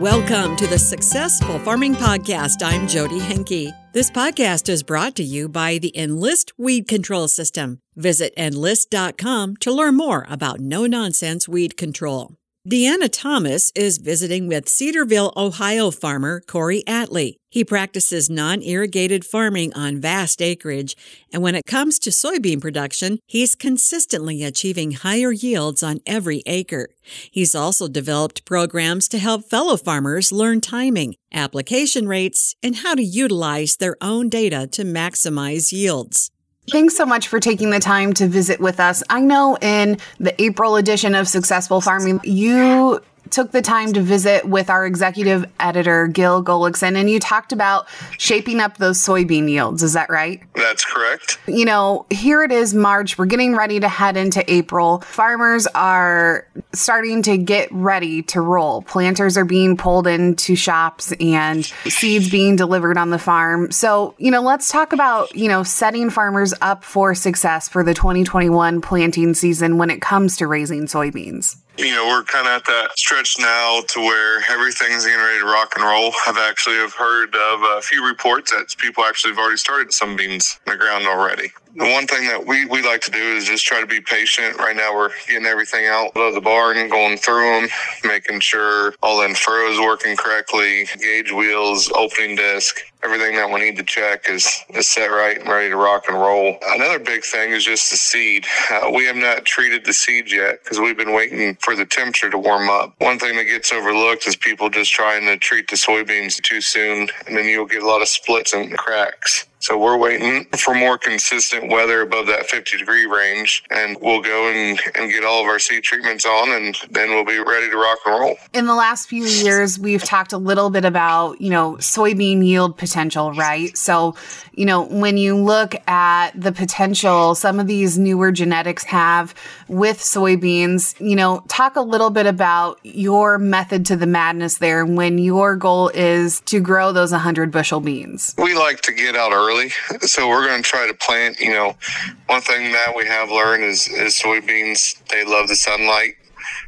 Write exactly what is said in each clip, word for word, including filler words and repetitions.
Welcome to the Successful Farming Podcast. I'm Jody Henke. This podcast is brought to you by the Enlist Weed Control System. Visit enlist dot com to learn more about no-nonsense weed control. Deanna Thomas is visiting with Cedarville, Ohio farmer Corey Atlee. He practices non-irrigated farming on vast acreage, and when it comes to soybean production, he's consistently achieving higher yields on every acre. He's also developed programs to help fellow farmers learn timing, application rates, and how to utilize their own data to maximize yields. Thanks so much for taking the time to visit with us. I know in the April edition of Successful Farming, you took the time to visit with our executive editor, Gil Gullikson, and you talked about shaping up those soybean yields. Is that right? That's correct. You know, here it is March. We're getting ready to head into April. Farmers are starting to get ready to roll. Planters are being pulled into shops and seeds being delivered on the farm. So, you know, let's talk about, you know, setting farmers up for success for the twenty twenty-one planting season when it comes to raising soybeans. You know, we're kind of at that stretch now to where everything's getting ready to rock and roll. I've actually have heard of a few reports that people actually have already started some beans in the ground already. The one thing that we, we like to do is just try to be patient. Right now, we're getting everything out of the barn, going through them, making sure all the furrow is working correctly, gauge wheels, opening disc, everything that we need to check is, is set right and ready to rock and roll. Another big thing is just the seed. Uh, we have not treated the seed yet because we've been waiting for the temperature to warm up. One thing that gets overlooked is people just trying to treat the soybeans too soon, and then you'll get a lot of splits and cracks. So we're waiting for more consistent weather above that fifty degree range, and we'll go and, and get all of our seed treatments on, and then we'll be ready to rock and roll. In the last few years, we've talked a little bit about, you know, soybean yield potential, right? So, you know, when you look at the potential some of these newer genetics have with soybeans, you know, talk a little bit about your method to the madness there when your goal is to grow those one hundred bushel beans. We like to get out early. So we're going to try to plant, you know, one thing that we have learned is, is soybeans, they love the sunlight.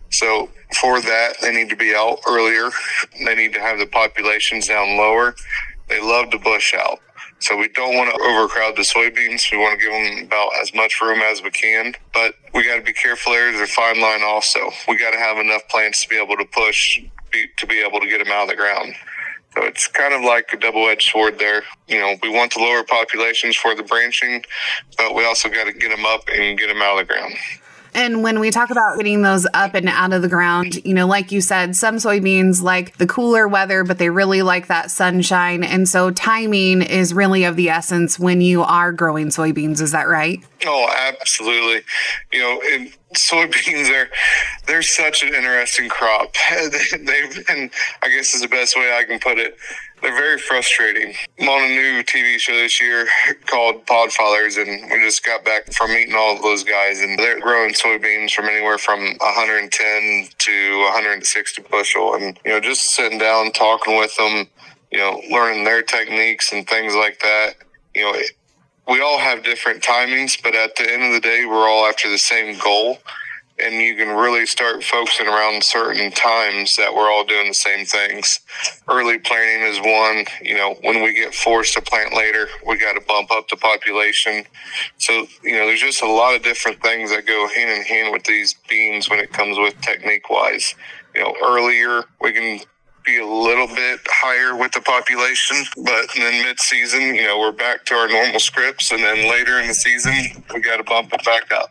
So for that, they need to be out earlier. They need to have the populations down lower. They love to bush out. So we don't want to overcrowd the soybeans. We want to give them about as much room as we can. But we got to be careful there. There's a fine line also. We got to have enough plants to be able to push, be, to be able to get them out of the ground. So it's kind of like a double-edged sword there. You know, we want the lower populations for the branching, but we also got to get them up and get them out of the ground. And when we talk about getting those up and out of the ground, you know, like you said, some soybeans like the cooler weather, but they really like that sunshine. And so timing is really of the essence when you are growing soybeans. Is that right? Oh, absolutely. You know, and soybeans are, they're such an interesting crop. They've been, I guess is the best way I can put it, they're very frustrating. I'm on a new T V show this year called Podfathers, and we just got back from meeting all of those guys, and they're growing soybeans from anywhere from one hundred ten to one hundred sixty bushel. And, you know, just sitting down, talking with them, you know, learning their techniques and things like that. You know, it, we all have different timings, but at the end of the day, we're all after the same goal. And you can really start focusing around certain times that we're all doing the same things. Early planting is one. You know, when we get forced to plant later, we got to bump up the population. So, you know, there's just a lot of different things that go hand in hand with these beans when it comes with technique-wise. You know, earlier we can be a little bit higher with the population, but then mid-season, you know, we're back to our normal scripts, and then later in the season, we got to bump it back up.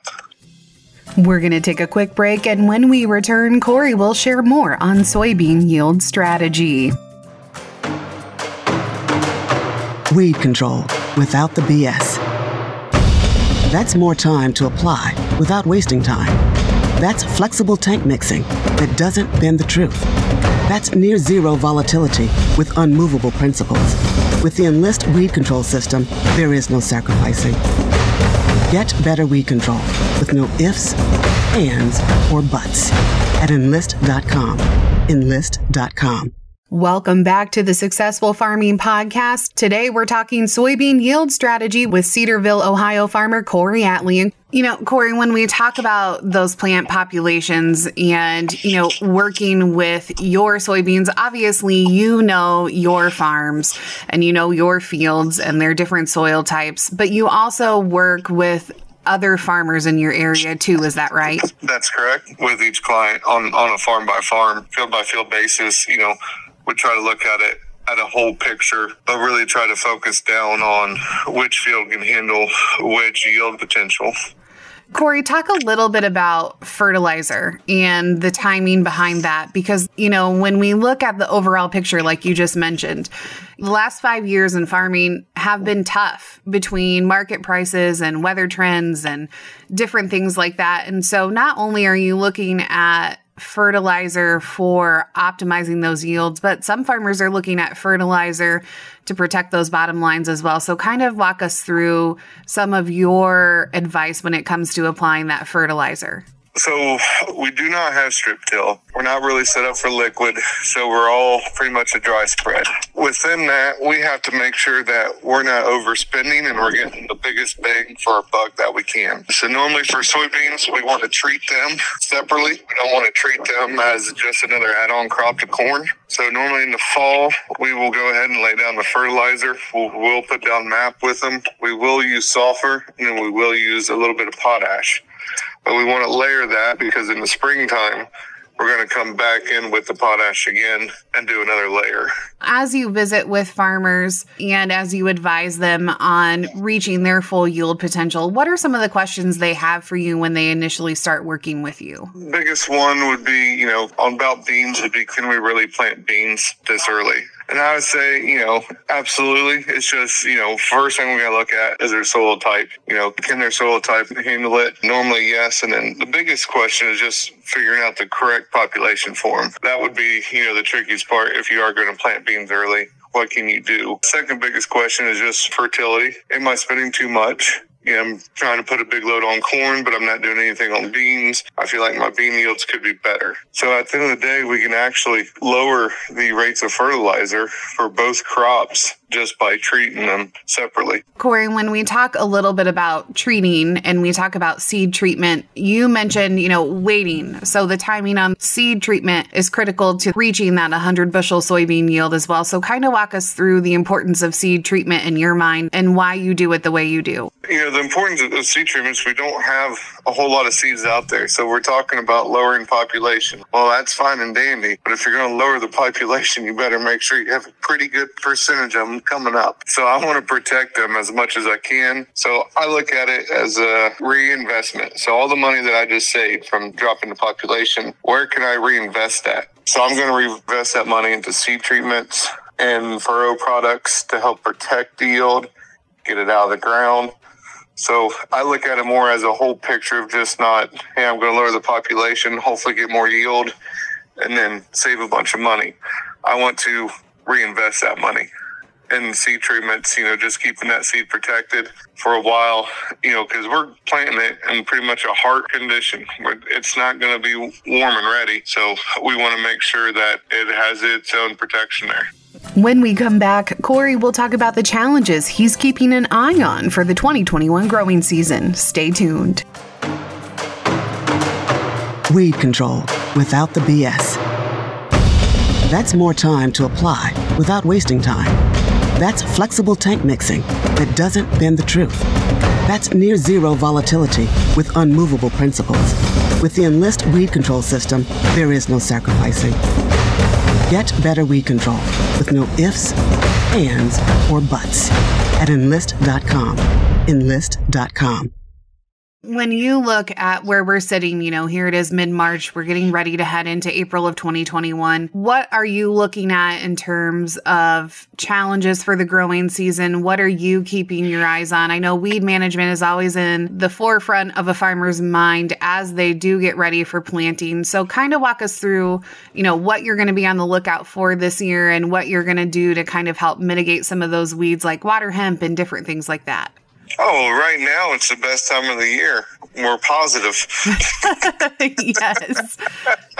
We're going to take a quick break, and when we return, Corey will share more on soybean yield strategy. Weed control without the B S. That's more time to apply without wasting time. That's flexible tank mixing that doesn't bend the truth. That's near zero volatility with unmovable principles. With the Enlist Weed Control System, there is no sacrificing. Get better weed control with no ifs, ands, or buts at enlist dot com. enlist dot com. Welcome back to the Successful Farming Podcast. Today, we're talking soybean yield strategy with Cedarville, Ohio farmer Corey Atlee. You know, Corey, when we talk about those plant populations and, you know, working with your soybeans, obviously, you know your farms and you know your fields and their different soil types, but you also work with other farmers in your area too. Is that right? That's correct. With each client on, on a farm by farm, field by field basis, you know, we try to look at it at a whole picture, but really try to focus down on which field can handle which yield potential. Corey, talk a little bit about fertilizer and the timing behind that, because, you know, when we look at the overall picture, like you just mentioned, the last five years in farming have been tough between market prices and weather trends and different things like that. And so not only are you looking at fertilizer for optimizing those yields, but some farmers are looking at fertilizer to protect those bottom lines as well. So kind of walk us through some of your advice when it comes to applying that fertilizer. So we do not have strip till. We're not really set up for liquid, so we're all pretty much a dry spread. Within that, we have to make sure that we're not overspending and we're getting the biggest bang for our buck that we can. So normally for soybeans, we want to treat them separately. We don't want to treat them as just another add-on crop to corn. So normally in the fall, we will go ahead and lay down the fertilizer. We'll, we'll put down M A P with them. We will use sulfur, and then we will use a little bit of potash. But we want to layer that because in the springtime, we're going to come back in with the potash again and do another layer. As you visit with farmers and as you advise them on reaching their full yield potential, what are some of the questions they have for you when they initially start working with you? Biggest one would be, you know, on about beans would be, can we really plant beans this early? And I would say, you know, absolutely. It's just, you know, first thing we got to look at is their soil type. You know, can their soil type handle it? Normally, yes. And then the biggest question is just figuring out the correct population for them. That would be, you know, the trickiest part if you are going to plant beans early. What can you do? Second biggest question is just fertility. Am I spending too much? Yeah, I'm trying to put a big load on corn, but I'm not doing anything on beans. I feel like my bean yields could be better. So at the end of the day, we can actually lower the rates of fertilizer for both crops just by treating them separately. Corey, when we talk a little bit about treating and we talk about seed treatment, you mentioned, you know, waiting. So the timing on seed treatment is critical to reaching that one hundred bushel soybean yield as well. So kind of walk us through the importance of seed treatment in your mind and why you do it the way you do. You know, the importance of seed treatments, we don't have a whole lot of seeds out there. So we're talking about lowering population. Well, that's fine and dandy. But if you're going to lower the population, you better make sure you have a pretty good percentage of them coming up. So I want to protect them as much as I can. So I look at it as a reinvestment. So all the money that I just saved from dropping the population, where can I reinvest that? So I'm going to reinvest that money into seed treatments and furrow products to help protect the yield, get it out of the ground. So I look at it more as a whole picture of just not, hey, I'm going to lower the population, hopefully get more yield, and then save a bunch of money. I want to reinvest that money in seed treatments, you know, just keeping that seed protected for a while, you know, because we're planting it in pretty much a hard condition. It's not going to be warm and ready. So we want to make sure that it has its own protection there. When we come back, Corey will talk about the challenges he's keeping an eye on for the twenty twenty-one growing season. Stay tuned. Weed control without the B S. That's more time to apply without wasting time. That's flexible tank mixing that doesn't bend the truth. That's near zero volatility with unmovable principles. With the Enlist weed control system, there is no sacrificing. Get better weed control with no ifs, ands, or buts at enlist dot com. enlist dot com. When you look at where we're sitting, you know, here it is mid-March, we're getting ready to head into April of twenty twenty-one. What are you looking at in terms of challenges for the growing season? What are you keeping your eyes on? I know weed management is always in the forefront of a farmer's mind as they do get ready for planting. So kind of walk us through, you know, what you're going to be on the lookout for this year and what you're going to do to kind of help mitigate some of those weeds like water hemp and different things like that. Oh, right now it's the best time of the year. We're positive. Yes.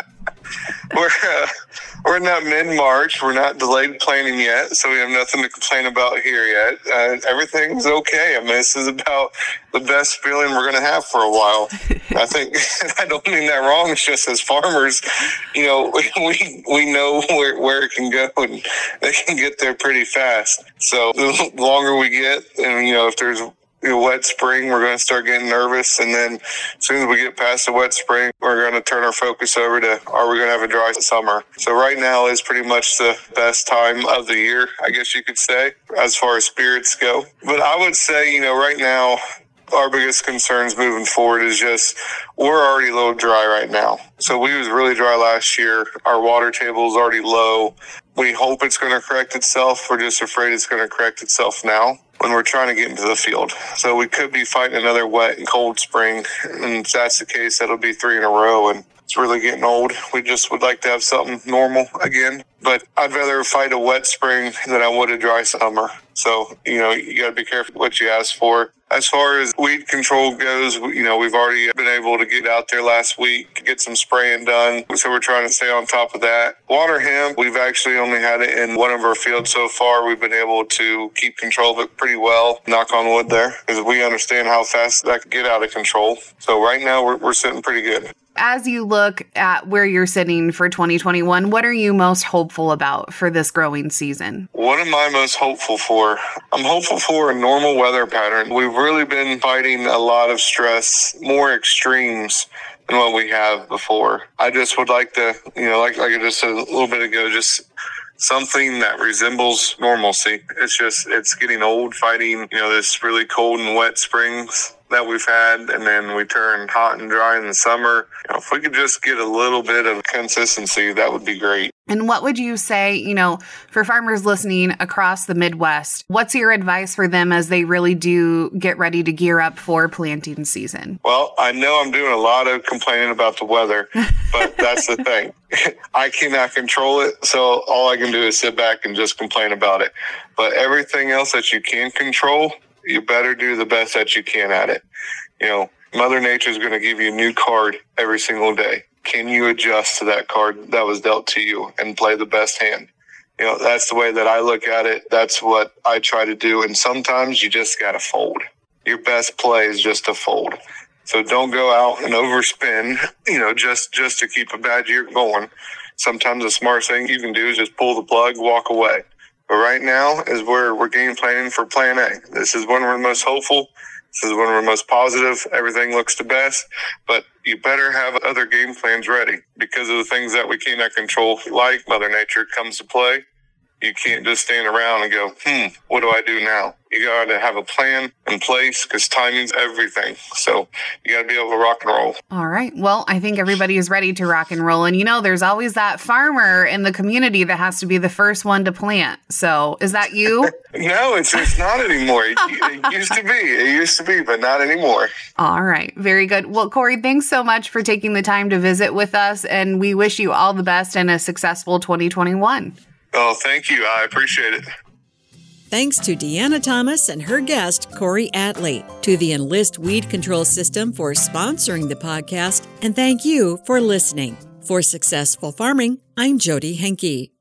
we're uh, we're not mid-March. We're not delayed planning yet, so we have nothing to complain about here yet. Uh, everything's okay. I mean, this is about the best feeling we're going to have for a while. I think I don't mean that wrong. It's just as farmers, you know, we we, we know where, where it can go, and they can get there pretty fast. So the longer we get, and you know, if there's a wet spring, we're going to start getting nervous. And then as soon as we get past the wet spring, we're going to turn our focus over to, are we going to have a dry summer? So right now is pretty much the best time of the year, I guess you could say, as far as spirits go. But I would say, you know, right now, our biggest concerns moving forward is just we're already a little dry right now. So we was really dry last year. Our water table is already low. We hope it's going to correct itself. We're just afraid it's going to correct itself now when we're trying to get into the field. So we could be fighting another wet and cold spring. And if that's the case, that'll be three in a row. And it's really getting old. We just would like to have something normal again. But I'd rather fight a wet spring than I would a dry summer. So, you know, you got to be careful what you ask for. As far as weed control goes, you know, we've already been able to get out there last week, get some spraying done. So we're trying to stay on top of that. Water hemp, we've actually only had it in one of our fields so far. We've been able to keep control of it pretty well, knock on wood there, because we understand how fast that could get out of control. So right now we're, we're sitting pretty good. As you look at where you're sitting for twenty twenty-one, what are you most hopeful about for this growing season? What am I most hopeful for? I'm hopeful for a normal weather pattern. We've really been fighting a lot of stress, more extremes than what we have before. I just would like to, you know, like, like I just said a little bit ago, just something that resembles normalcy. It's just, it's getting old fighting, you know, this really cold and wet springs that we've had, and then we turn hot and dry in the summer. You know, if we could just get a little bit of consistency, that would be great. And what would you say, you know, for farmers listening across the Midwest, what's your advice for them as they really do get ready to gear up for planting season? Well, I know I'm doing a lot of complaining about the weather, but that's the thing. I cannot control it, so all I can do is sit back and just complain about it. But everything else that you can control, you better do the best that you can at it. You know, Mother Nature is going to give you a new card every single day. Can you adjust to that card that was dealt to you and play the best hand? You know, that's the way that I look at it. That's what I try to do. And sometimes you just got to fold. Your best play is just to fold. So don't go out and overspend, you know, just, just to keep a bad year going. Sometimes the smartest thing you can do is just pull the plug, walk away. But right now is where we're game planning for plan A. This is when we're most hopeful. This is when we're most positive. Everything looks the best. But you better have other game plans ready because of the things that we cannot control, like Mother Nature, comes to play. You can't just stand around and go, hmm, what do I do now? You got to have a plan in place because timing's everything. So you got to be able to rock and roll. All right. Well, I think everybody is ready to rock and roll. And, you know, there's always that farmer in the community that has to be the first one to plant. So is that you? No, it's, it's not anymore. It, it used to be. It used to be, but not anymore. All right. Very good. Well, Corey, thanks so much for taking the time to visit with us. And we wish you all the best and a successful twenty twenty-one. Oh, thank you. I appreciate it. Thanks to Deanna Thomas and her guest, Corey Atlee, to the Enlist Weed Control System for sponsoring the podcast, and thank you for listening. For Successful Farming, I'm Jody Henke.